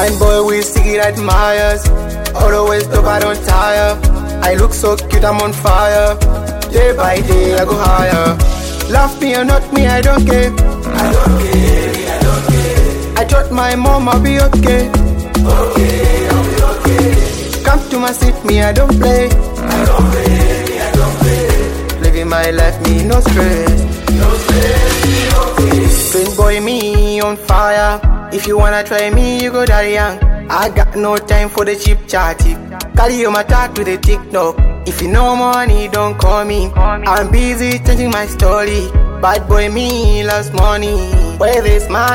Fine boy with sticky admires. Always dope, I don't tire. I look so cute, I'm on fire. Day by day, I go higher. Laugh me or not me, I don't care. I don't care, I don't care. I thought my mom I'll be okay. Okay, I'll be okay. Come to my seat, me, I don't play. I don't play, I don't play. Living my life, me, no stress. No stress, okay. Twin boy, me on fire. If you wanna try me, you go die young. I got no time for the cheap chatty. Carry on my talk to the TikTok. If you know money, don't call me. I'm busy changing my story. Bad boy, me loves money. Where this man?